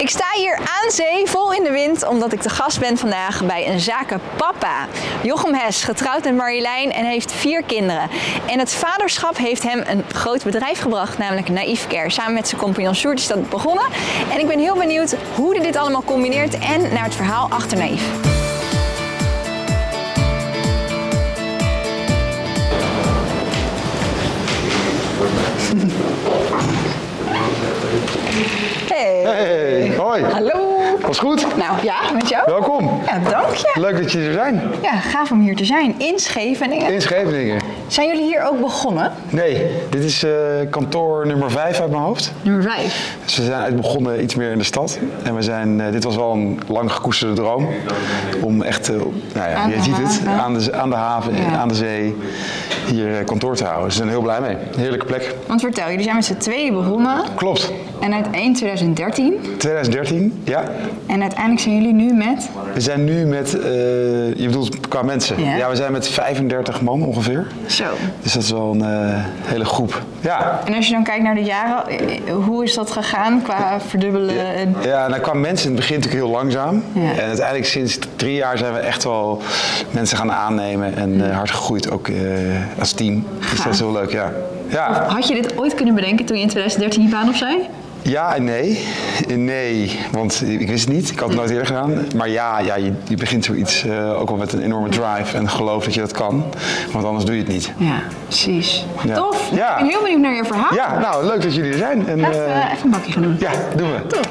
Ik sta hier aan zee, vol in de wind, omdat ik de gast ben vandaag bij een zakenpapa. Jochem Hes, getrouwd met Marjolein en heeft 4 kinderen. En het vaderschap heeft hem een groot bedrijf gebracht, namelijk Naïef Care. Samen met zijn compagnon Sjoerd is dat begonnen. En ik ben heel benieuwd hoe hij dit allemaal combineert en naar het verhaal achter Naïef. Hey, hoi. Hallo. Was goed? Nou ja, met jou? Welkom. Ja, dank je. Leuk dat jullie er zijn. Ja, gaaf om hier te zijn. In Scheveningen. In Scheveningen. Zijn jullie hier ook begonnen? Nee, dit is kantoor nummer 5 uit mijn hoofd. Nummer 5. Dus we zijn eigenlijk begonnen iets meer in de stad. En we zijn, dit was wel een lang gekoesterde droom. Om echt, je ziet het, aan de haven, ja, aan de zee, hier kantoor te houden. Dus we zijn heel blij mee. Heerlijke plek. Want vertel, jullie zijn met z'n tweeën begonnen. Klopt. En uit 2013. 2013, ja. En uiteindelijk zijn jullie nu met? We zijn nu met, je bedoelt qua mensen? Ja. Ja, we zijn met 35 man ongeveer. Zo. Dus dat is wel een hele groep. Ja. En als je dan kijkt naar de jaren, hoe is dat gegaan qua verdubbelen? Ja, nou, qua mensen in het begin natuurlijk heel langzaam. Ja. En uiteindelijk sinds 3 jaar zijn we echt wel mensen gaan aannemen en hard gegroeid ook als team. Dus dat is heel leuk, ja. Ja. Had je dit ooit kunnen bedenken toen je in 2013 die baan opzij? Ja en nee. Nee, want ik wist het niet. Ik had het nooit eerder gedaan. Maar ja, je begint zoiets ook wel met een enorme drive en geloof dat je dat kan. Want anders doe je het niet. Ja, precies. Ja. Tof. Ja. Ik ben heel benieuwd naar je verhaal. Ja, nou leuk dat jullie er zijn. En, Laten we even een bakje gaan doen. Ja, doen we. Tof.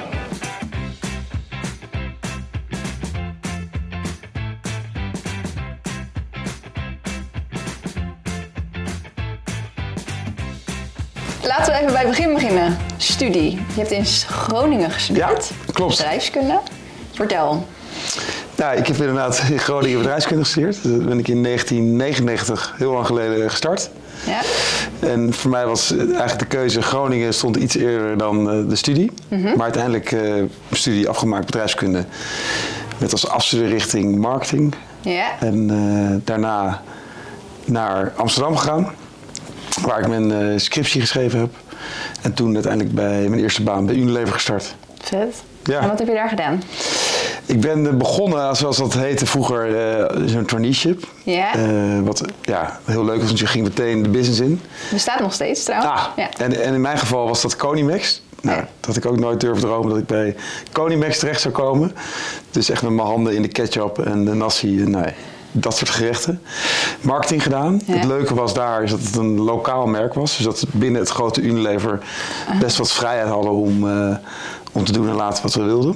Laten we even bij het begin beginnen. Studie. Je hebt in Groningen gestudeerd. Ja, klopt. Bedrijfskunde. Vertel. Nou, ik heb inderdaad in Groningen bedrijfskunde gestudeerd. Dat ben ik in 1999, heel lang geleden, gestart. Ja. En voor mij was eigenlijk de keuze, Groningen stond iets eerder dan de studie. Maar uiteindelijk studie afgemaakt bedrijfskunde. Met als afstudeerrichting marketing. Ja. En daarna naar Amsterdam gegaan. Waar ik mijn scriptie geschreven heb. En toen uiteindelijk bij mijn eerste baan bij Unilever gestart. Vet. Ja. En wat heb je daar gedaan? Ik ben begonnen, zoals dat heette vroeger, zo'n traineeship. Ja. Wat heel leuk was, want je ging meteen de business in. Bestaat nog steeds trouwens. Ah, Ja. en in mijn geval was dat Conimax. Nou, Ja. dat had ik ook nooit durven dromen dat ik bij Conimax terecht zou komen. Dus echt met mijn handen in de ketchup en de nasi, dat soort gerechten. Marketing gedaan. Ja. Het leuke was daar is dat het een lokaal merk was. Dus dat we binnen het grote Unilever best wat vrijheid hadden om te doen en laten wat we wilden.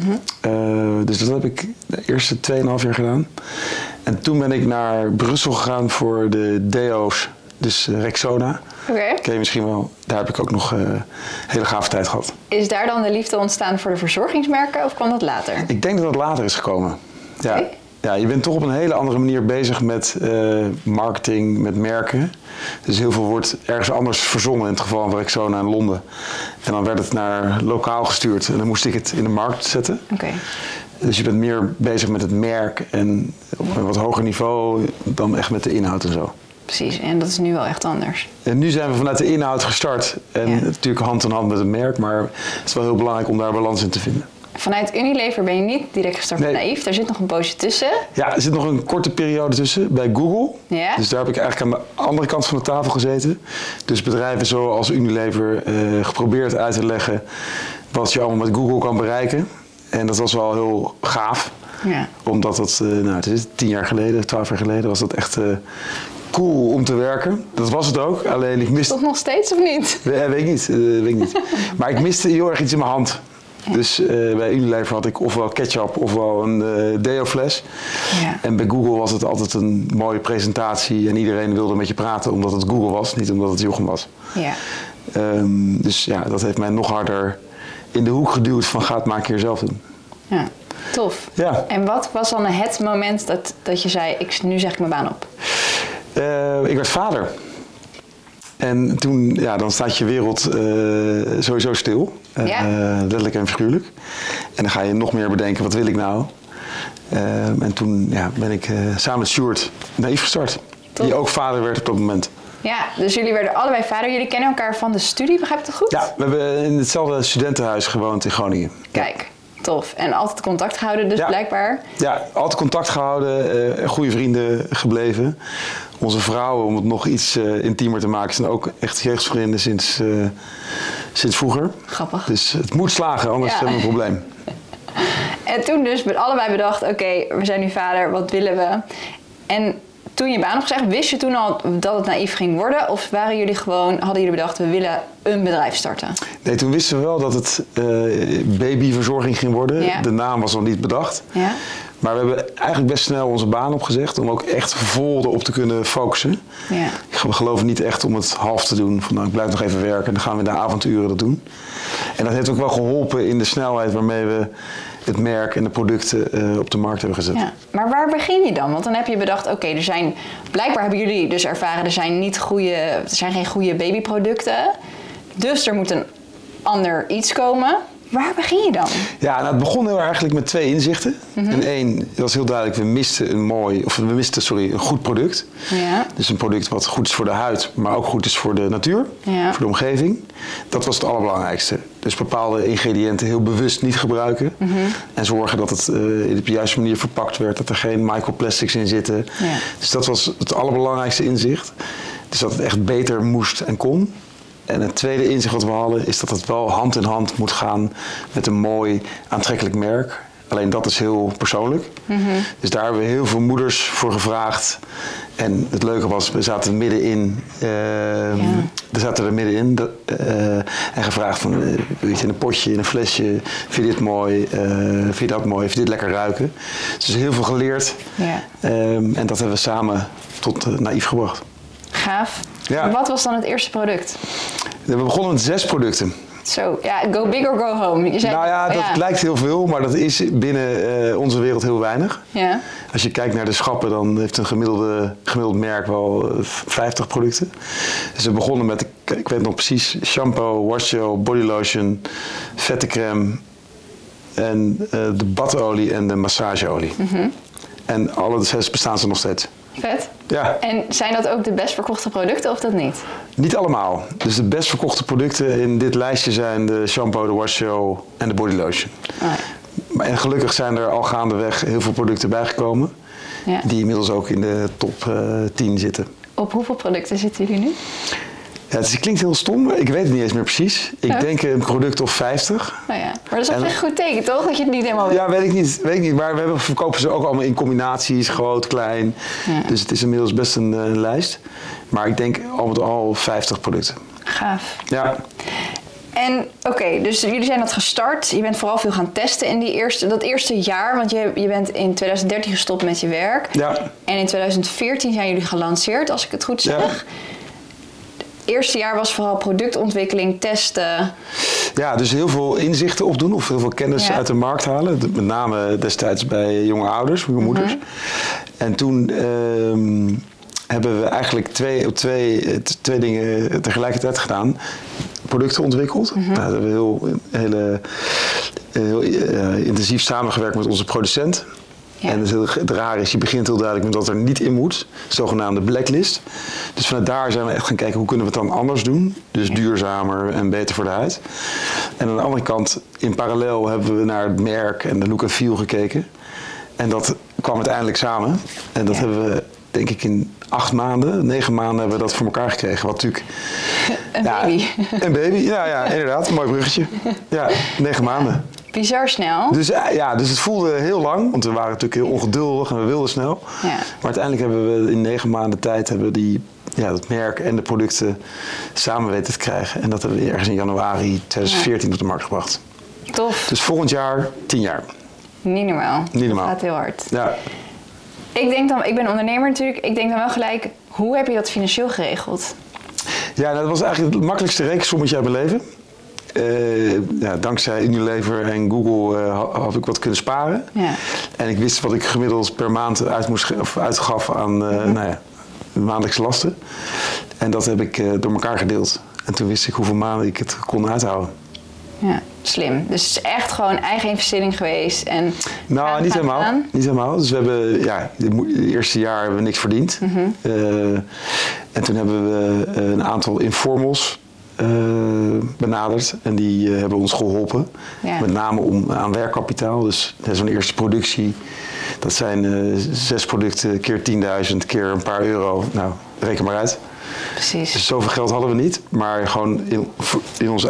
Dus dat heb ik de eerste 2,5 jaar gedaan. En toen ben ik naar Brussel gegaan voor de deo's, dus Rexona. Oké. Ken je misschien wel. Daar heb ik ook nog hele gave tijd gehad. Is daar dan de liefde ontstaan voor de verzorgingsmerken of kwam dat later? Ik denk dat het later is gekomen. Ja. Oké. Ja, je bent toch op een hele andere manier bezig met marketing, met merken. Dus heel veel wordt ergens anders verzonnen, in het geval van Rexona in Londen. En dan werd het naar lokaal gestuurd en dan moest ik het in de markt zetten. Oké. Dus je bent meer bezig met het merk en op een wat hoger niveau dan echt met de inhoud en zo. Precies, en dat is nu wel echt anders. En nu zijn we vanuit de inhoud gestart. En natuurlijk hand in hand met het merk, maar het is wel heel belangrijk om daar balans in te vinden. Vanuit Unilever ben je niet direct gestart met Naïef. Daar zit nog een poosje tussen. Ja, er zit nog een korte periode tussen bij Google. Ja. Dus daar heb ik eigenlijk aan de andere kant van de tafel gezeten. Dus bedrijven zoals Unilever geprobeerd uit te leggen wat je allemaal met Google kan bereiken. En dat was wel heel gaaf. Ja. Omdat dat, het is 10 jaar geleden, 12 jaar geleden, was dat echt cool om te werken. Dat was het ook. Alleen ik miste... Toch nog steeds of niet? Weet ik niet. Maar ik miste heel erg iets in mijn hand. Dus bij Unilever had ik ofwel ketchup ofwel een deo-fles. Ja. En bij Google was het altijd een mooie presentatie en iedereen wilde met je praten omdat het Google was, niet omdat het Jochem was. Ja. Dus ja, dat heeft mij nog harder in de hoek geduwd van ga het maar een keer zelf doen. Ja, tof. Ja. En wat was dan het moment dat je zei, nu zeg ik mijn baan op? Ik werd vader. En toen, dan staat je wereld sowieso stil. Letterlijk en figuurlijk. En dan ga je nog meer bedenken, wat wil ik nou? En toen ben ik samen met Sjoerd Naïef gestart. Top. Die ook vader werd op dat moment. Ja, dus jullie werden allebei vader. Jullie kennen elkaar van de studie, begrijp ik dat goed? Ja, we hebben in hetzelfde studentenhuis gewoond in Groningen. Kijk, tof. En altijd contact gehouden dus blijkbaar? Ja, altijd contact gehouden. Goede vrienden gebleven. Onze vrouwen, om het nog iets intiemer te maken, zijn ook echt jeugdvrienden sinds vroeger. Grappig. Dus het moet slagen, anders hebben we een probleem. En toen dus allebei bedacht, oké, we zijn nu vader, wat willen we? En toen je baan opgezegd, wist je toen al dat het naïef ging worden? Of hadden jullie bedacht, we willen een bedrijf starten? Nee, toen wisten we wel dat het babyverzorging ging worden. Ja. De naam was nog niet bedacht. Ja. Maar we hebben eigenlijk best snel onze baan opgezegd om ook echt vol erop te kunnen focussen. Ja. We geloven niet echt om het half te doen. Van, nou, ik blijf nog even werken en dan gaan we in de avonturen dat doen. En dat heeft ook wel geholpen in de snelheid waarmee we het merk en de producten op de markt hebben gezet. Ja. Maar waar begin je dan? Want dan heb je bedacht, oké, blijkbaar hebben jullie dus ervaren, er zijn geen goede babyproducten. Dus er moet een ander iets komen. Waar begin je dan? Ja, nou, het begon heel eigenlijk met 2 inzichten. En 1, dat was heel duidelijk, we misten een goed product. Ja. Dus een product wat goed is voor de huid, maar ook goed is voor de natuur, voor de omgeving. Dat was het allerbelangrijkste. Dus bepaalde ingrediënten heel bewust niet gebruiken. En zorgen dat het op de juiste manier verpakt werd, dat er geen microplastics in zitten. Ja. Dus dat was het allerbelangrijkste inzicht. Dus dat het echt beter moest en kon. En het tweede inzicht wat we hadden is dat het wel hand in hand moet gaan met een mooi aantrekkelijk merk. Alleen dat is heel persoonlijk. Dus daar hebben we heel veel moeders voor gevraagd. En het leuke was, we zaten er middenin. En gevraagd van, weet je, in een potje, in een flesje. Vind je dit mooi? Vind je dat mooi? Vind je dit lekker ruiken? Dus heel veel geleerd. Ja. En dat hebben we samen tot naïef gebracht. Gaaf. Ja. Wat was dan het eerste product? We begonnen met 6 producten. Zo, ja, go big or go home. Je zei, nou ja, dat lijkt heel veel, maar dat is binnen onze wereld heel weinig. Ja. Als je kijkt naar de schappen, dan heeft een gemiddeld merk wel 50 producten. Dus we begonnen met, ik weet nog precies, shampoo, washgel, bodylotion, vettencrème en de badolie en de massageolie. En alle 6 bestaan ze nog steeds. Vet. Ja. En zijn dat ook de best verkochte producten of dat niet? Niet allemaal. Dus de best verkochte producten in dit lijstje zijn de shampoo, de washgel en de bodylotion. En gelukkig zijn er al gaandeweg heel veel producten bijgekomen. Ja. Die inmiddels ook in de top 10 zitten. Op hoeveel producten zitten jullie nu? Ja, het klinkt heel stom, ik weet het niet eens meer precies. Ik denk een product of 50. Nou ja, maar dat is op zich een goed teken, toch? Dat je het niet helemaal weet. Ja, weet ik niet. Maar we verkopen ze ook allemaal in combinaties, groot, klein. Ja. Dus het is inmiddels best een lijst. Maar ik denk al met al 50 producten. Gaaf. Ja. En oké, dus jullie zijn dat gestart. Je bent vooral veel gaan testen in dat eerste jaar. Want je bent in 2013 gestopt met je werk. Ja. En in 2014 zijn jullie gelanceerd, als ik het goed zeg. Ja. Het eerste jaar was vooral productontwikkeling, testen. Ja, dus heel veel inzichten opdoen of heel veel kennis uit de markt halen. Met name destijds bij jonge ouders, jonge moeders. En toen hebben we eigenlijk twee dingen tegelijkertijd gedaan. Producten ontwikkeld. Nou, dat hebben we heel intensief samengewerkt met onze producent. Ja. En het rare is, je begint heel duidelijk met wat er niet in moet. Zogenaamde blacklist. Dus vanuit daar zijn we echt gaan kijken hoe kunnen we het dan anders doen. Dus duurzamer en beter voor de huid. En aan de andere kant, in parallel hebben we naar het merk en de look en feel gekeken. En dat kwam uiteindelijk samen. En dat hebben we, denk ik, in 9 maanden hebben we dat voor elkaar gekregen. Wat natuurlijk... Baby. Een baby, ja, inderdaad. Een mooi bruggetje. Ja, 9 maanden. Bizar snel. Dus het voelde heel lang, want we waren natuurlijk heel ongeduldig en we wilden snel. Ja. Maar uiteindelijk hebben we in 9 maanden tijd dat merk en de producten samen weten te krijgen. En dat hebben we ergens in januari 2014 op de markt gebracht. Tof. Dus volgend jaar 10 jaar. Niet normaal. Niet normaal. Dat gaat heel hard. Ja. Ik ben ondernemer natuurlijk. Ik denk dan wel gelijk, hoe heb je dat financieel geregeld? Ja, dat was eigenlijk het makkelijkste rekensommetje uit mijn leven. Dankzij Unilever en Google had ik wat kunnen sparen. Ja. En ik wist wat ik gemiddeld per maand uitgaf aan maandelijkse lasten. En dat heb ik door elkaar gedeeld. En toen wist ik hoeveel maanden ik het kon uithouden. Ja, slim. Dus het is echt gewoon eigen investering geweest. En niet helemaal. Dus we hebben, het eerste jaar hebben we niks verdiend. En toen hebben we een aantal informals benaderd. En die hebben ons geholpen. Ja. Met name aan werkkapitaal. Dus zo'n eerste productie. Dat zijn 6 producten keer 10.000 keer een paar euro. Nou, reken maar uit. Precies. Dus zoveel geld hadden we niet. Maar gewoon in ons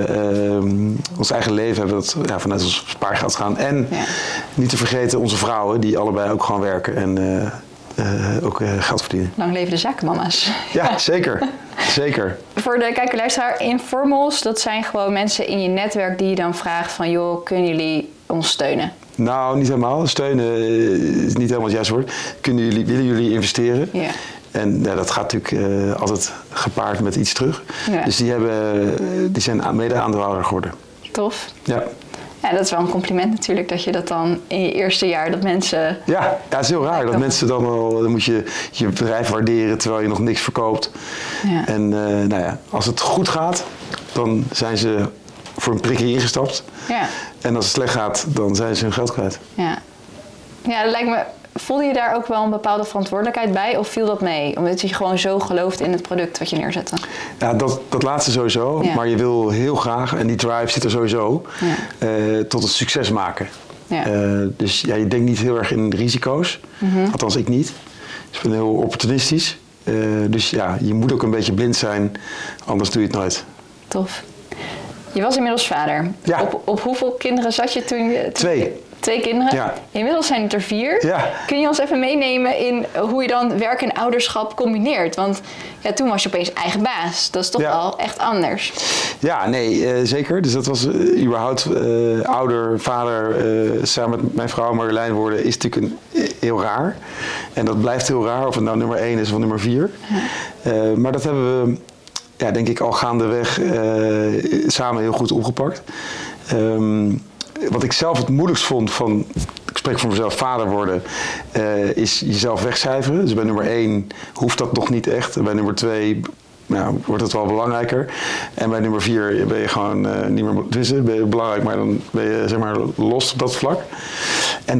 eigen leven hebben we dat vanuit ons spaargeld gaan. En niet te vergeten onze vrouwen die allebei ook gewoon werken. En ook geld verdienen. Lang leven de zakenmama's. Ja, zeker. Zeker. Voor de kijker-luisteraar, informals, dat zijn gewoon mensen in je netwerk die je dan vraagt van, joh, kunnen jullie ons steunen? Nou, niet helemaal. Steunen is niet helemaal het juiste woord. Willen jullie investeren? Ja. En dat gaat natuurlijk altijd gepaard met iets terug. Ja. Dus die zijn mede-aandeelhouder geworden. Tof. Ja. Ja, dat is wel een compliment natuurlijk, dat je dat dan in je eerste jaar, dat mensen... Ja, het is heel raar dat mensen dan moet je bedrijf waarderen terwijl je nog niks verkoopt. Ja. En als het goed gaat, dan zijn ze voor een prikje ingestapt. Ja. En als het slecht gaat, dan zijn ze hun geld kwijt. Ja, dat lijkt me... Voelde je daar ook wel een bepaalde verantwoordelijkheid bij of viel dat mee? Omdat je gewoon zo gelooft in het product wat je neerzette? Ja, dat laatste sowieso. Ja. Maar je wil heel graag, en die drive zit er sowieso, tot het succes maken. Ja. Dus je denkt niet heel erg in risico's. Mm-hmm. Althans, ik niet. Dus ik ben heel opportunistisch. Dus je moet ook een beetje blind zijn, anders doe je het nooit. Tof. Je was inmiddels vader. Ja. Op hoeveel kinderen zat je toen? 2 kinderen. Ja. Inmiddels zijn het er 4. Ja. Kun je ons even meenemen in hoe je dan werk en ouderschap combineert? Want toen was je opeens eigen baas. Dat is toch wel echt anders. Ja, nee, zeker. Dus dat was überhaupt ouder, vader, samen met mijn vrouw Marjolein worden is natuurlijk heel raar. En dat blijft heel raar, of het nou nummer 1 is of nummer 4. Ja. Maar dat hebben we, denk ik, al gaandeweg samen heel goed opgepakt. Wat ik zelf het moeilijkst vond van, ik spreek voor mezelf, vader worden, is jezelf wegcijferen. Dus bij nummer 1 hoeft dat nog niet echt. En bij nummer 2 wordt het wel belangrijker. En bij nummer 4 ben je gewoon niet meer, dus ben je belangrijk, maar dan ben je zeg maar los op dat vlak. En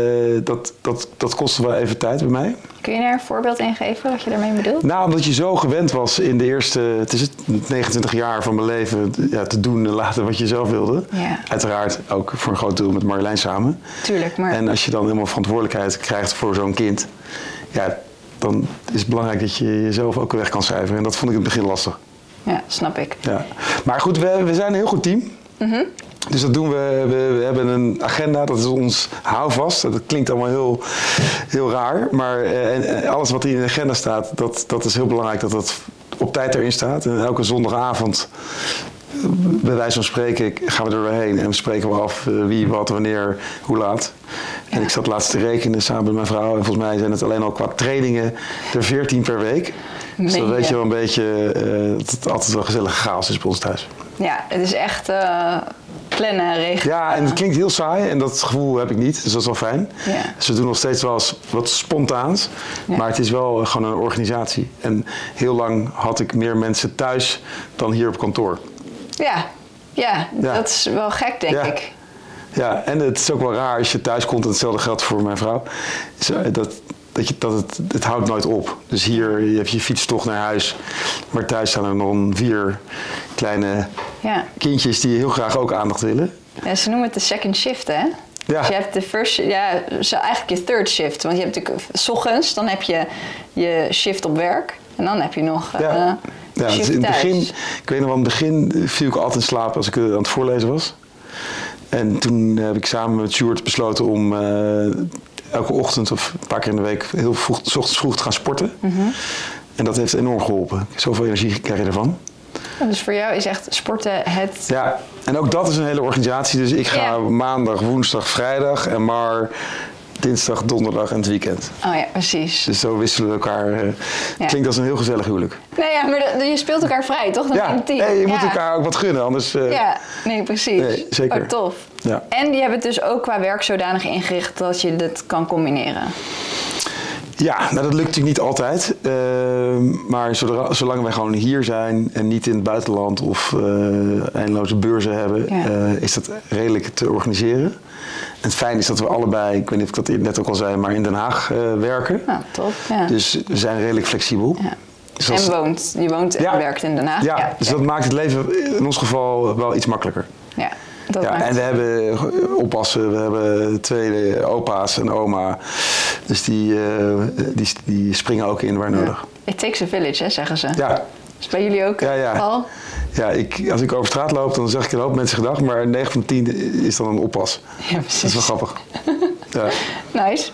dat kostte wel even tijd bij mij. Kun je daar een voorbeeld in geven wat je daarmee bedoelt? Nou, omdat je zo gewend was in de eerste 29 jaar van mijn leven te doen en laten wat je zelf wilde. Ja. Uiteraard ook voor een groot deel met Marjolein samen. Tuurlijk, maar... En als je dan helemaal verantwoordelijkheid krijgt voor zo'n kind, dan is het belangrijk dat je jezelf ook weg kan cijferen. En dat vond ik in het begin lastig. Ja, snap ik. Ja. Maar goed, we zijn een heel goed team. Mm-hmm. Dus dat doen we. We hebben een agenda, dat is ons houvast. Dat klinkt allemaal heel, heel raar. Maar alles wat in de agenda staat, dat is heel belangrijk dat dat op tijd erin staat. En elke zondagavond, bij wijze van spreken, gaan we er doorheen. En we spreken we af wie, wat, wanneer, hoe laat. En ik zat laatst te rekenen samen met mijn vrouw. En volgens mij zijn het alleen al qua trainingen er 14 per week. Dus dan weet je wel een beetje dat het altijd wel gezellige chaos is bij ons thuis. Ja, het is echt plannen, regelen. Ja, en het klinkt heel saai en dat gevoel heb ik niet. Dus dat is wel fijn. Ja. Dus we doen nog steeds wel eens wat spontaans. Ja. Maar het is wel gewoon een organisatie. En heel lang had ik meer mensen thuis dan hier op kantoor. Ja, dat is wel gek, denk ik. Ja, en het is ook wel raar als je thuis komt, en hetzelfde geldt voor mijn vrouw, het houdt nooit op. Dus hier je hebt je fietstocht naar huis, maar thuis staan er nog 4 kleine kindjes die heel graag ook aandacht willen. Ja, ze noemen het de second shift, hè? Ja. Dus je hebt de first, eigenlijk je third shift. Want je hebt natuurlijk 's ochtends, dan heb je je shift op werk en dan heb je nog shift in het thuis. begin, ik weet nog wel, in het begin viel ik altijd in slaap als ik aan het voorlezen was. En toen heb ik samen met Sjoerd besloten om elke ochtend of een paar keer in de week heel vroeg, 's ochtends vroeg te gaan sporten. Mm-hmm. En dat heeft enorm geholpen. Zoveel energie krijg je ervan. Dus voor jou is echt sporten het... Ja, en ook dat is een hele organisatie. Dus ik ga maandag, woensdag, vrijdag en maar dinsdag, donderdag en het weekend. Oh ja, precies. Dus zo wisselen we elkaar. Klinkt als een heel gezellig huwelijk. Nee, maar je speelt elkaar vrij, toch? Dan in het team. Je moet elkaar ook wat gunnen, anders... precies. Nee, zeker. Oh, tof. Ja. En die hebben het dus ook qua werk zodanig ingericht dat je dit kan combineren. Ja, dat lukt natuurlijk niet altijd. Maar zolang wij gewoon hier zijn en niet in het buitenland of eindeloze beurzen hebben, is dat redelijk te organiseren. En het fijne is dat we allebei, ik weet niet of ik dat net ook al zei, maar in Den Haag werken. Nou, top. Ja. Dus we zijn redelijk flexibel. Ja. Dus je woont en werkt in Den Haag. Ja, dus dat maakt het leven in ons geval wel iets makkelijker. Ja, dat maakt... En we hebben oppassen, we hebben 2 opa's en oma. Dus die springen ook in waar nodig. It takes a village, hè, zeggen ze. Ja. Dus bij jullie ook al? Ja, als ik over straat loop, dan zeg ik een hoop mensen gedag, maar 9 van de 10 is dan een oppas. Ja, precies. Dat is wel grappig. Ja. Nice.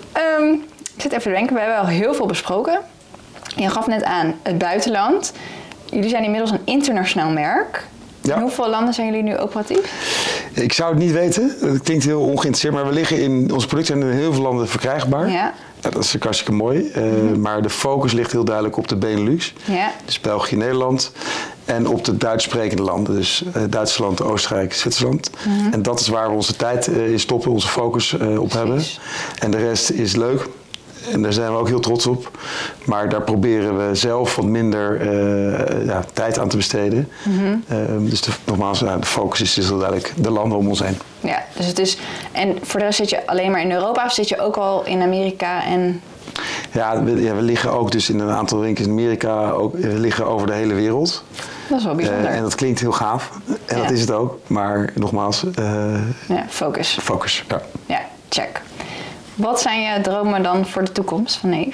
Ik zit even te denken, we hebben al heel veel besproken. Je gaf net aan het buitenland. Jullie zijn inmiddels een internationaal merk. Ja. In hoeveel landen zijn jullie nu operatief? Ik zou het niet weten. Het klinkt heel ongeïnteresseerd, maar we liggen onze producten zijn in heel veel landen verkrijgbaar. Ja. Ja, dat is hartstikke mooi. Maar de focus ligt heel duidelijk op de Benelux. Ja. Dus België, Nederland. En op de Duits sprekende landen. Dus Duitsland, Oostenrijk, Zwitserland. En dat is waar we onze tijd in stoppen, onze focus op hebben. En de rest is leuk. En daar zijn we ook heel trots op. Maar daar proberen we zelf wat minder tijd aan te besteden. Dus nogmaals, de focus is dus heel duidelijk de landen om ons heen. Ja, dus het is... En voor de rest zit je alleen maar in Europa of zit je ook al in Amerika en... Ja, we liggen ook dus in een aantal winkels in Amerika. We liggen over de hele wereld. Dat is wel bijzonder. En dat klinkt heel gaaf. En dat is het ook. Maar nogmaals... focus. Focus, ja. Ja, check. Wat zijn je dromen dan voor de toekomst van Neef?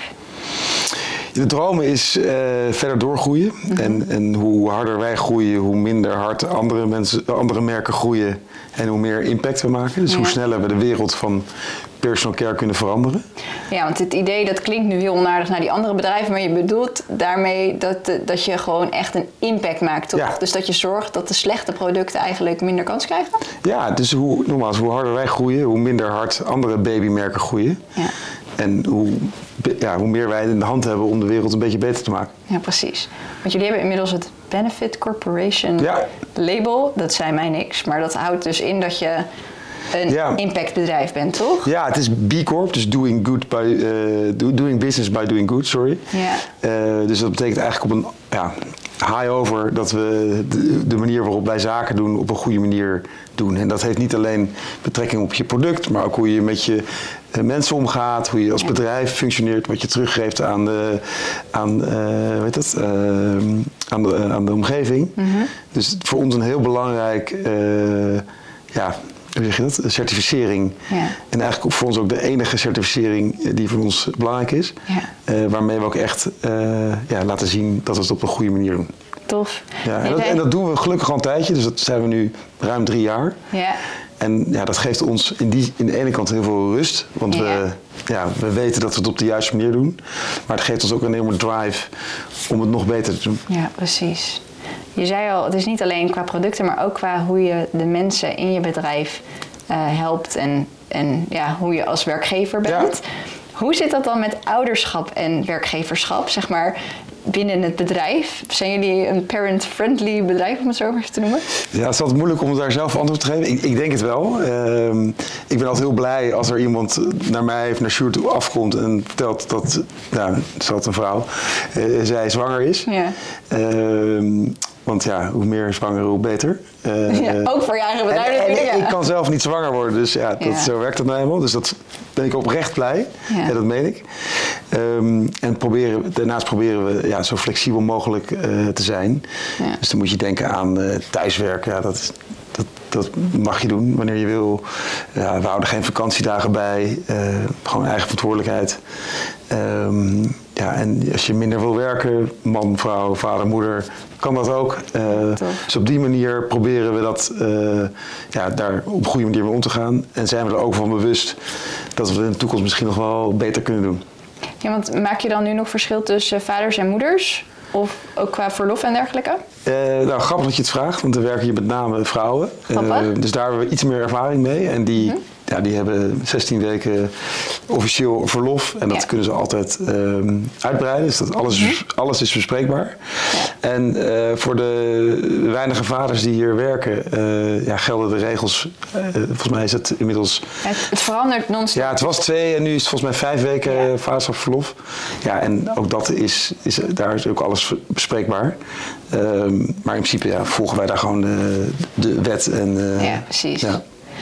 De dromen is verder doorgroeien. En hoe harder wij groeien, hoe minder hard andere merken groeien. En hoe meer impact we maken. Dus hoe sneller we de wereld van personal care kunnen veranderen. Ja, want het idee dat klinkt nu heel onaardig naar die andere bedrijven. Maar je bedoelt daarmee dat je gewoon echt een impact maakt, toch? Ja. Dus dat je zorgt dat de slechte producten eigenlijk minder kans krijgen? Ja, dus hoe harder wij groeien, hoe minder hard andere babymerken groeien. Ja. En hoe meer wij in de hand hebben om de wereld een beetje beter te maken. Ja, precies. Want jullie hebben inmiddels het Benefit Corporation label. Dat zei mij niks. Maar dat houdt dus in dat je een impactbedrijf bent, toch? Ja, het is B Corp, dus doing business by doing good, sorry. Ja. Dus dat betekent eigenlijk op een high over dat we de manier waarop wij zaken doen op een goede manier doen. En dat heeft niet alleen betrekking op je product, maar ook hoe je met je mensen omgaat, hoe je als bedrijf functioneert, wat je teruggeeft aan de omgeving. Dus voor ons een heel belangrijk hoe zeg je dat? Certificering. Ja. En eigenlijk voor ons ook de enige certificering die voor ons belangrijk is. Ja. Waarmee we ook echt laten zien dat we het op een goede manier doen. Tof. Ja, en dat doen we gelukkig al een tijdje. Dus dat zijn we nu ruim 3 jaar. Ja. En dat geeft ons in de ene kant heel veel rust. Want we weten dat we het op de juiste manier doen. Maar het geeft ons ook een enorme drive om het nog beter te doen. Ja, precies. Je zei al, het is niet alleen qua producten, maar ook qua hoe je de mensen in je bedrijf helpt en hoe je als werkgever bent. Ja. Hoe zit dat dan met ouderschap en werkgeverschap, zeg maar, binnen het bedrijf? Zijn jullie een parent-friendly bedrijf, om het zo even te noemen? Ja, het is altijd moeilijk om daar zelf antwoord te geven. Ik denk het wel. Ik ben altijd heel blij als er iemand naar mij of naar Sjoerd afkomt en vertelt dat, zoals een vrouw, zij zwanger is. Ja. Want hoe meer zwanger, hoe beter. Ook voor je eigen bedrijf natuurlijk. Ik kan zelf niet zwanger worden, dus zo werkt dat nou helemaal. Dus dat ben ik oprecht blij. Ja. Ja, dat meen ik. En daarnaast proberen we zo flexibel mogelijk te zijn. Ja. Dus dan moet je denken aan thuiswerken. Ja, dat mag je doen wanneer je wil. We houden geen vakantiedagen bij. Gewoon eigen verantwoordelijkheid. En als je minder wil werken, man, vrouw, vader, moeder, kan dat ook. Dus op die manier proberen we dat daar op een goede manier mee om te gaan. En zijn we er ook van bewust dat we in de toekomst misschien nog wel beter kunnen doen. Ja, want maak je dan nu nog verschil tussen vaders en moeders? Of ook qua verlof en dergelijke? Grappig dat je het vraagt, want er werken hier met name vrouwen. Dus daar hebben we iets meer ervaring mee. En die hebben 16 weken officieel verlof. En dat kunnen ze altijd uitbreiden. Dus dat alles is bespreekbaar. Ja. En voor de weinige vaders die hier werken, gelden de regels. Volgens mij is het inmiddels... Het verandert non-stop. Ja, het was 2 en nu is het volgens mij 5 weken vaderschapsverlof. Ja, en ook dat daar is ook alles bespreekbaar. Maar in principe volgen wij daar gewoon de wet. En, ja, precies. Ja.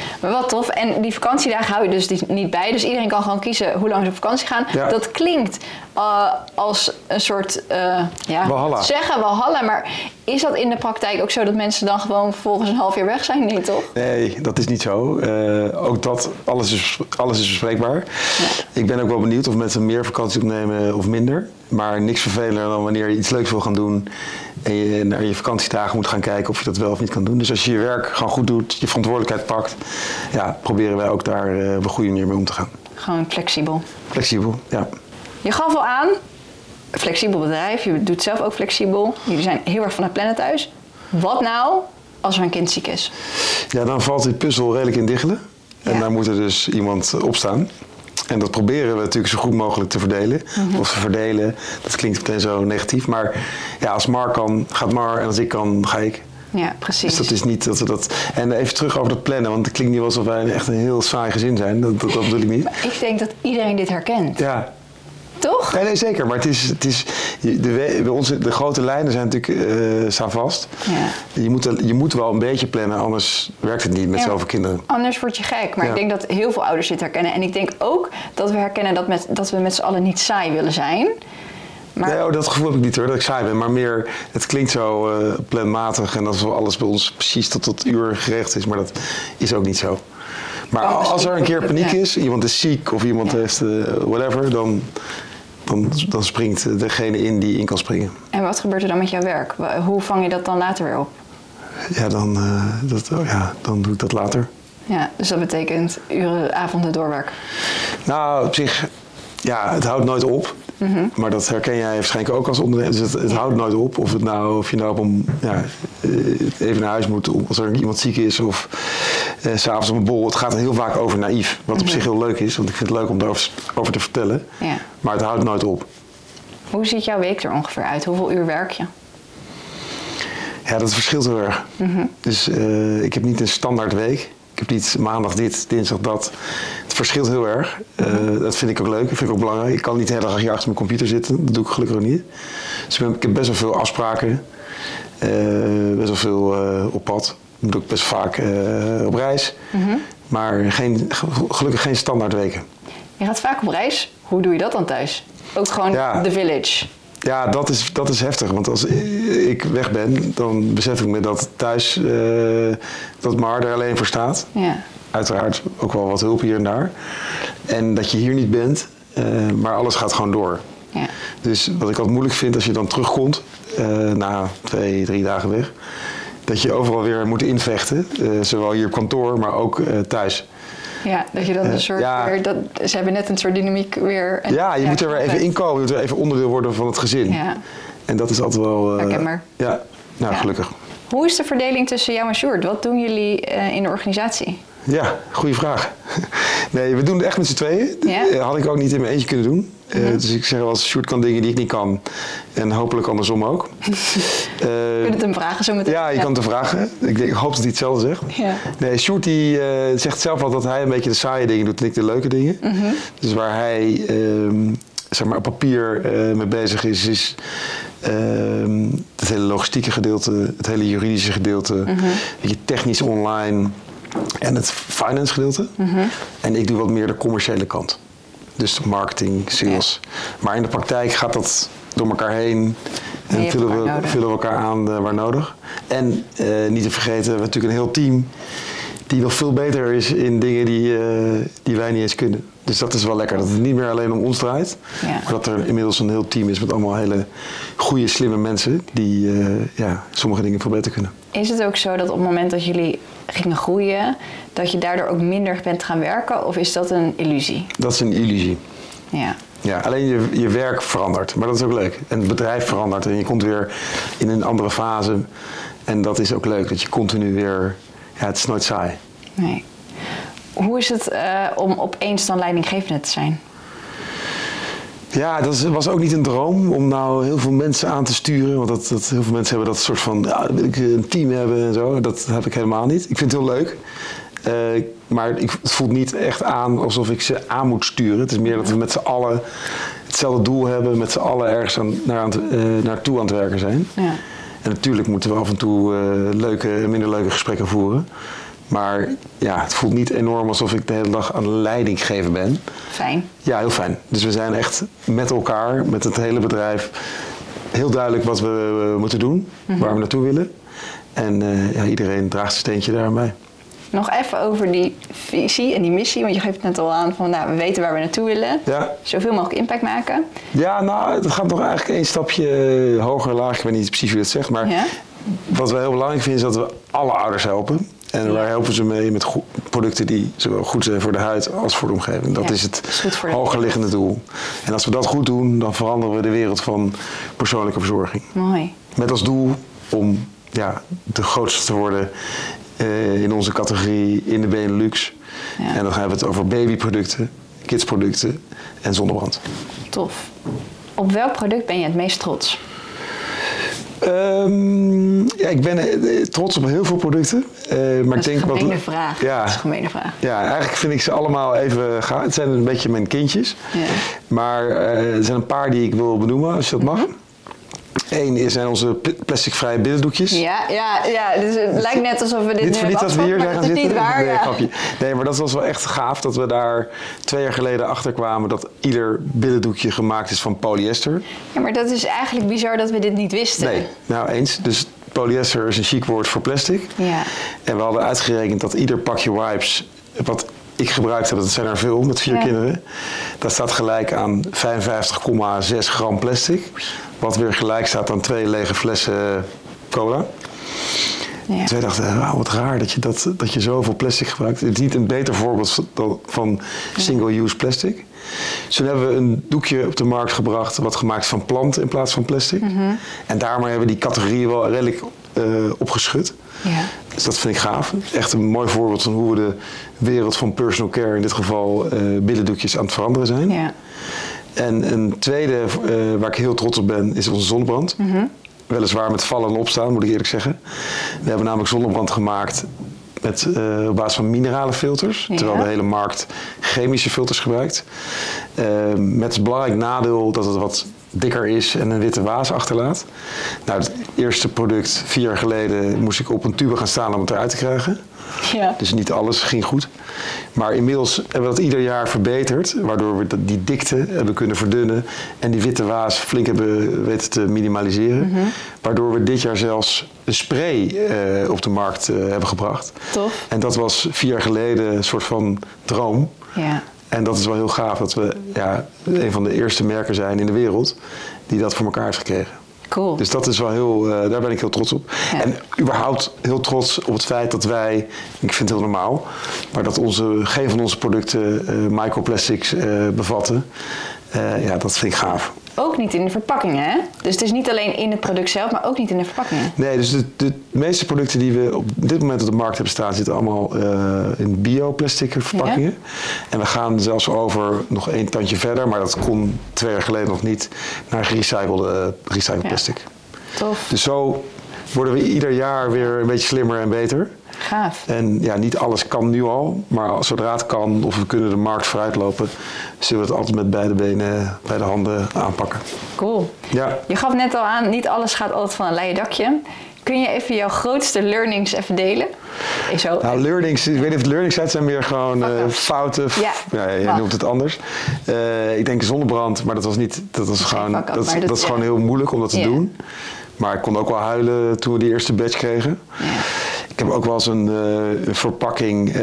Maar wat tof. En die vakantiedagen hou je dus niet bij. Dus iedereen kan gewoon kiezen hoe lang ze op vakantie gaan. Ja. Dat klinkt als een soort... Walhalla. Walhalla. Maar is dat in de praktijk ook zo dat mensen dan gewoon vervolgens een half jaar weg zijn? Nee, toch? Nee, dat is niet zo. Ook dat, alles is bespreekbaar. Ja. Ik ben ook wel benieuwd of mensen meer vakantie opnemen of minder. Maar niks vervelender dan wanneer je iets leuks wil gaan doen en je naar je vakantiedagen moet gaan kijken of je dat wel of niet kan doen. Dus als je je werk gewoon goed doet, je verantwoordelijkheid pakt, proberen wij ook daar op een goede manier mee om te gaan. Gewoon flexibel. Flexibel, ja. Je gaf al aan, flexibel bedrijf, je doet zelf ook flexibel. Jullie zijn heel erg van het plannen thuis. Wat nou als er een kind ziek is? Ja, dan valt die puzzel redelijk in diggelen. En daar moet er dus iemand op staan. En dat proberen we natuurlijk zo goed mogelijk te verdelen. Of te verdelen, dat klinkt meteen zo negatief. Maar als Mar kan, gaat Mar. En als ik kan, ga ik. Ja, precies. Dus dat is niet dat we dat... En even terug over dat plannen. Want het klinkt niet alsof wij echt een heel saai gezin zijn. Dat bedoel ik niet. Ik denk dat iedereen dit herkent. Ja. Toch? Nee, zeker. Maar het is de grote lijnen zijn natuurlijk, staan vast. Ja. Je moet wel een beetje plannen, anders werkt het niet met zoveel kinderen. Anders word je gek. Maar ik denk dat heel veel ouders dit herkennen. En ik denk ook dat we herkennen dat we met z'n allen niet saai willen zijn. Maar... Nee, dat gevoel heb ik niet hoor, dat ik saai ben. Maar meer, het klinkt zo planmatig en alsof alles bij ons precies tot uur gerecht is. Maar dat is ook niet zo. Maar als er een keer paniek is, iemand is ziek of iemand heeft whatever, dan springt degene in die in kan springen. En wat gebeurt er dan met jouw werk? Hoe vang je dat dan later weer op? Ja, dan doe ik dat later. Ja, dus dat betekent uren, avonden doorwerken? Nou, op zich, het houdt nooit op. Maar dat herken jij waarschijnlijk ook als ondernemer. Dus het houdt nooit op. Of je nou even naar huis moet als er iemand ziek is of 's avonds op een bol. Het gaat er heel vaak over naïef. Wat op zich heel leuk is, want ik vind het leuk om daarover te vertellen. Ja. Maar het houdt nooit op. Hoe ziet jouw week er ongeveer uit? Hoeveel uur werk je? Ja, dat verschilt heel erg. Dus ik heb niet een standaard week. Ik heb niet maandag dit, dinsdag dat. Het verschilt heel erg. Dat vind ik ook leuk, dat vind ik ook belangrijk. Ik kan niet de hele dag hier achter mijn computer zitten. Dat doe ik gelukkig ook niet. Dus ik heb best wel veel afspraken. Best wel veel op pad. Ik moet ook best vaak op reis. Maar gelukkig geen standaard weken. Je gaat vaak op reis. Hoe doe je dat dan thuis? Ook gewoon the village? Ja, dat is heftig. Want als ik weg ben, dan besef ik me dat thuis dat Mar er alleen voor staat. Ja. Uiteraard ook wel wat hulp hier en daar. En dat je hier niet bent, maar alles gaat gewoon door. Ja. Dus wat ik altijd moeilijk vind als je dan terugkomt, na 2-3 dagen weg, dat je overal weer moet invechten. Zowel hier op kantoor, maar ook thuis. Ja, dat je dan een soort ze hebben net een soort dynamiek weer. Je moet er weer even inkomen, je moet er even onderdeel worden van het gezin. Ja. En dat is altijd wel... herkenbaar. Gelukkig. Hoe is de verdeling tussen jou en Sjoerd? Wat doen jullie in de organisatie? Ja, goede vraag. Nee, we doen het echt met z'n tweeën. Ja? Had ik ook niet in mijn eentje kunnen doen. Dus ik zeg wel eens, Sjoerd kan dingen die ik niet kan. En hopelijk andersom ook. Je kunt het hem vragen zo meteen. Ja, je kan het hem vragen. Ik hoop dat hij hetzelfde zegt. Ja. Nee, Sjoerd die zegt zelf al dat hij een beetje de saaie dingen doet en ik de leuke dingen. Dus waar hij op papier mee bezig is het hele logistieke gedeelte, het hele juridische gedeelte, je technisch online en het finance gedeelte. En ik doe wat meer de commerciële kant. Dus marketing, sales. Ja. Maar in de praktijk gaat dat door elkaar heen en vullen we elkaar aan waar nodig. En niet te vergeten, we hebben natuurlijk een heel team die wel veel beter is in dingen die wij niet eens kunnen. Dus dat is wel lekker, dat het niet meer alleen om ons draait. Ja. Maar dat er inmiddels een heel team is met allemaal hele goede, slimme mensen die sommige dingen veel beter kunnen. Is het ook zo dat op het moment dat jullie gingen groeien, dat je daardoor ook minder bent gaan werken? Of is dat een illusie? Dat is een illusie. Ja. Ja, alleen je werk verandert. Maar dat is ook leuk. En het bedrijf verandert en je komt weer in een andere fase. En dat is ook leuk, dat je continu weer... Ja, het is nooit saai. Nee. Hoe is het om opeens dan leidinggevende te zijn? Ja, dat was ook niet een droom om nou heel veel mensen aan te sturen. Want heel veel mensen hebben dat soort van, dan wil ik een team hebben en zo. Dat heb ik helemaal niet. Ik vind het heel leuk. Maar het voelt niet echt aan alsof ik ze aan moet sturen. Het is meer dat we met z'n allen hetzelfde doel hebben. Met z'n allen ergens naartoe aan het werken zijn. Ja. En natuurlijk moeten we af en toe leuke en minder leuke gesprekken voeren. Maar ja, het voelt niet enorm alsof ik de hele dag aan de leiding geven ben. Fijn. Ja, heel fijn. Dus we zijn echt met elkaar, met het hele bedrijf, heel duidelijk wat we moeten doen, waar we naartoe willen. En iedereen draagt zijn steentje daaraan bij. Nog even over die visie en die missie, want je geeft het net al aan van we weten waar we naartoe willen. Ja. Zoveel mogelijk impact maken. Ja, nou, het gaat nog eigenlijk één stapje hoger, lager. Ik weet niet precies hoe je het zegt, maar wat we heel belangrijk vinden is dat we alle ouders helpen. En wij helpen ze mee met producten die zowel goed zijn voor de huid als voor de omgeving. Dat is het hogerliggende doel. En als we dat goed doen, dan veranderen we de wereld van persoonlijke verzorging. Mooi. Met als doel om de grootste te worden in onze categorie in de Benelux. Ja. En dan hebben we het over babyproducten, kidsproducten en zonnebrand. Tof. Op welk product ben je het meest trots? Ik ben trots op heel veel producten. Maar dat is ik denk een gemene vraag. Ja, dat is een gemene vraag. Ja, eigenlijk vind ik ze allemaal even gaaf. Het zijn een beetje mijn kindjes. Ja. Maar er zijn een paar die ik wil benoemen, als je dat mag. Eén zijn onze plasticvrije billendoekjes. Ja. Dus het lijkt net alsof we dit nu hebben dat we hier maar dat is zitten. niet waar. Nee, maar dat was wel echt gaaf dat we daar 2 jaar geleden achter kwamen dat ieder billendoekje gemaakt is van polyester. Ja, maar dat is eigenlijk bizar dat we dit niet wisten. Nee, nou eens. Dus polyester is een chic woord voor plastic. Ja. En we hadden uitgerekend dat ieder pakje wipes, wat ik gebruikt heb, dat zijn er veel met 4 kinderen, dat staat gelijk aan 55,6 gram plastic. Wat weer gelijk staat aan 2 lege flessen cola. Ja. Dus wij dachten, wat raar dat je zoveel plastic gebruikt. Het is niet een beter voorbeeld van single-use plastic. Dus toen hebben we een doekje op de markt gebracht wat gemaakt is van planten in plaats van plastic. En daarmee hebben we die categorieën wel redelijk opgeschud. Ja. Dus dat vind ik gaaf. Echt een mooi voorbeeld van hoe we de wereld van personal care, in dit geval billendoekjes, aan het veranderen zijn. Ja. En een tweede waar ik heel trots op ben, is onze zonnebrand. Weliswaar met vallen en opstaan, moet ik eerlijk zeggen. We hebben namelijk zonnebrand gemaakt op basis van mineralenfilters. Ja. Terwijl de hele markt chemische filters gebruikt. Met het belangrijk nadeel dat het wat dikker is en een witte waas achterlaat. Nou, het eerste product 4 jaar geleden moest ik op een tube gaan staan om het eruit te krijgen. Ja. Dus niet alles ging goed. Maar inmiddels hebben we dat ieder jaar verbeterd. Waardoor we die dikte hebben kunnen verdunnen. En die witte waas flink hebben weten te minimaliseren. Waardoor we dit jaar zelfs een spray op de markt hebben gebracht. Tof. En dat was 4 jaar geleden een soort van droom. Ja. En dat is wel heel gaaf dat we een van de eerste merken zijn in de wereld die dat voor elkaar heeft gekregen. Cool. Dus dat is wel heel, daar ben ik heel trots op. Ja. En überhaupt heel trots op het feit dat wij, ik vind het heel normaal, maar dat geen van onze producten microplastics bevatten. Dat vind ik gaaf. Ook niet in de verpakkingen, hè? Dus het is niet alleen in het product zelf, maar ook niet in de verpakkingen. Nee, dus de meeste producten die we op dit moment op de markt hebben staan, zitten allemaal in bioplastic verpakkingen. Ja. En we gaan zelfs over nog 1 tandje verder, maar dat kon 2 jaar geleden nog niet, naar gerecycled plastic. Tof. Dus zo worden we ieder jaar weer een beetje slimmer en beter. Gaaf. En niet alles kan nu al, maar zodra het kan of we kunnen de markt vooruitlopen, zullen we het altijd met beide benen, beide handen aanpakken. Cool. Ja. Je gaf net al aan, niet alles gaat altijd van een leien dakje. Kun je even jouw grootste learnings even delen? Learnings, ik weet niet of het learnings zijn meer gewoon fouten. Jij noemt het anders. Ik denk zonnebrand, maar dat is gewoon heel moeilijk om dat te doen. Maar ik kon ook wel huilen toen we die eerste batch kregen. Ja. Ik heb ook wel eens een verpakking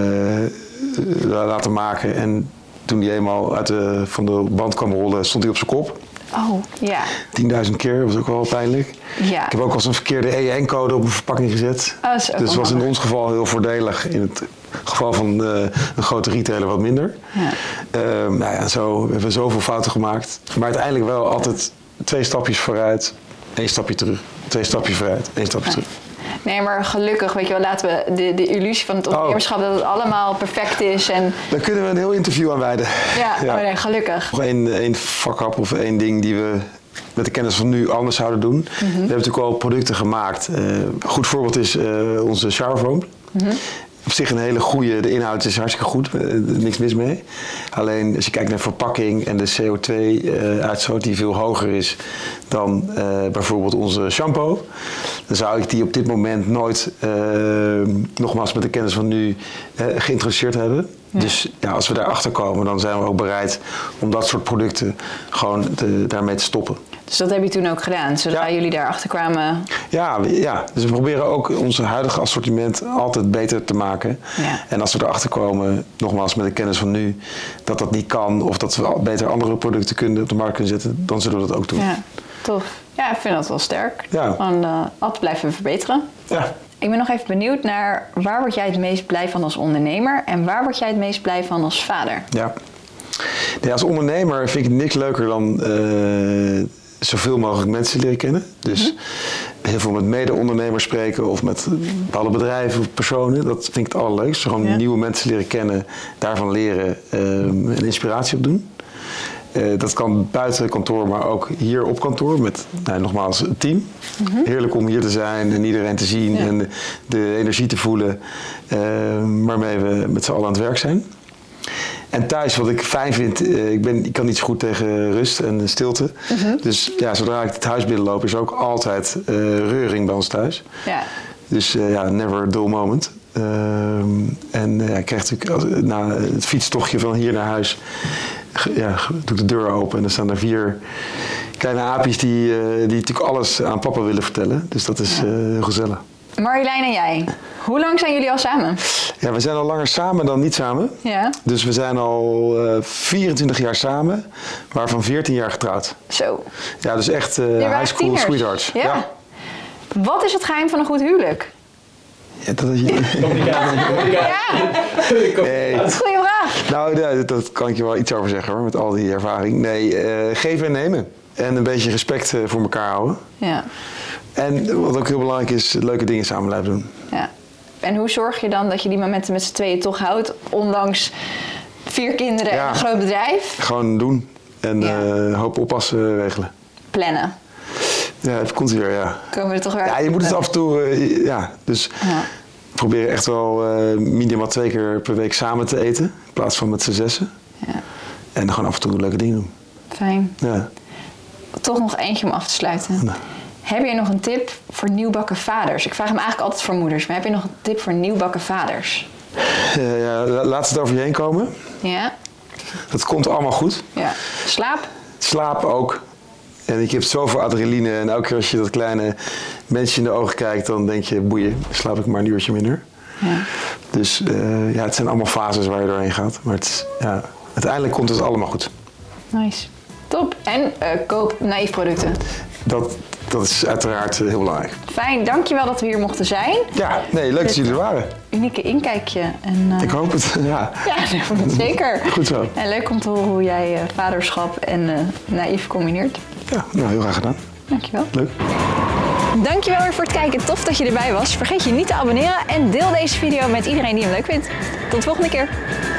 laten maken. En toen die eenmaal van de band kwam rollen, stond hij op zijn kop. Oh, ja. 10.000 keer, dat was ook wel pijnlijk. Ja. Ik heb ook wel eens een verkeerde EN-code op een verpakking gezet. Dus het was in ons geval heel voordelig. In het geval van een grote retailer wat minder. Ja. Zo hebben we zoveel fouten gemaakt. Maar uiteindelijk wel altijd 2 stapjes vooruit, 1 stapje terug. 2 stapjes vooruit, 1 stapje terug. Nee, maar gelukkig, weet je wel, laten we de illusie van het ondernemerschap dat het allemaal perfect is. En daar kunnen we een heel interview aan wijden. Ja. Oh nee, gelukkig. Nog één fuck-up of 1 ding die we met de kennis van nu anders zouden doen. We hebben natuurlijk al producten gemaakt. Een goed voorbeeld is onze showerfoam. op zich een hele goede, de inhoud is hartstikke goed, niks mis mee. Alleen als je kijkt naar verpakking en de CO2-uitstoot die veel hoger is dan bijvoorbeeld onze shampoo, dan zou ik die op dit moment nooit, nogmaals met de kennis van nu, geïntroduceerd hebben. Ja. Dus ja, als we daarachter komen, dan zijn we ook bereid om dat soort producten gewoon daarmee te stoppen. Dus dat heb je toen ook gedaan, zodra jullie daarachter kwamen? Ja, dus we proberen ook ons huidige assortiment altijd beter te maken. Ja. En als we erachter komen, nogmaals met de kennis van nu, dat dat niet kan of dat we beter andere producten op de markt kunnen zetten, dan zullen we dat ook doen. Ja, tof. Ja, ik vind dat wel sterk. Ja. Gewoon altijd blijven verbeteren. Ja. Ik ben nog even benieuwd naar waar word jij het meest blij van als ondernemer en waar word jij het meest blij van als vader? Ja, als ondernemer vind ik het niks leuker dan zoveel mogelijk mensen leren kennen. Dus heel veel met mede-ondernemers spreken of met bepaalde bedrijven of personen. Dat vind ik het allerleukst. Gewoon nieuwe mensen leren kennen, daarvan leren en inspiratie op doen. Dat kan buiten kantoor, maar ook hier op kantoor met, nogmaals, het team. Heerlijk om hier te zijn en iedereen te zien en de energie te voelen waarmee we met z'n allen aan het werk zijn. En thuis, wat ik fijn vind, ik kan niet zo goed tegen rust en stilte. Dus ja, zodra ik het huis binnenloop, is er ook altijd reuring bij ons thuis. Ja. Dus never a dull moment. Ik krijg natuurlijk na het fietstochtje van hier naar huis, doe ik de deur open en er staan er 4 kleine aapjes die natuurlijk alles aan papa willen vertellen. Dus dat is heel gezellig. Marjolein en jij, hoe lang zijn jullie al samen? Ja, we zijn al langer samen dan niet samen. Ja. Dus we zijn al 24 jaar samen, waarvan 14 jaar getrouwd. Zo. Ja, dus echt high school sweethearts. Ja. Wat is het geheim van een goed huwelijk? Ja, dat is... Nee. Dat is een goede vraag. Nou, dat kan ik je wel iets over zeggen hoor, met al die ervaring. Nee, geven en nemen. En een beetje respect voor elkaar houden. Ja. En wat ook heel belangrijk is, leuke dingen samen blijven doen. Ja. En hoe zorg je dan dat je die momenten met z'n tweeën toch houdt, ondanks 4 kinderen en een groot bedrijf? Gewoon doen. En hoop oppassen regelen. Plannen. Ja, even komt hij weer, ja. Komen we er toch weer uit? Ja, je moet het af en toe, Dus we proberen echt wel minimaal 2 keer per week samen te eten, in plaats van met z'n 6. Ja. En dan gewoon af en toe leuke dingen doen. Fijn. Ja. Toch nog eentje om af te sluiten. Nee. Heb je nog een tip voor nieuwbakken vaders? Ik vraag hem eigenlijk altijd voor moeders, maar heb je nog een tip voor nieuwbakken vaders? Laat het over je heen komen. Ja. Dat komt allemaal goed. Ja. Slaap? Slaap ook. En ik heb zoveel adrenaline en elke keer als je dat kleine mensje in de ogen kijkt, dan denk je, boeien, slaap ik maar een uurtje minder. Ja. Dus het zijn allemaal fases waar je doorheen gaat. Maar uiteindelijk komt het allemaal goed. Nice. Top. En koop Naïef producten. Dat is uiteraard heel belangrijk. Fijn, dankjewel dat we hier mochten zijn. Ja, leuk dat jullie er waren. Unieke inkijkje. En, ik hoop het, ja. Ja, zeker. Goed zo. En leuk om te horen hoe jij vaderschap en Naïef combineert. Ja, heel graag gedaan. Dankjewel. Leuk. Dankjewel weer voor het kijken. Tof dat je erbij was. Vergeet je niet te abonneren en deel deze video met iedereen die hem leuk vindt. Tot de volgende keer.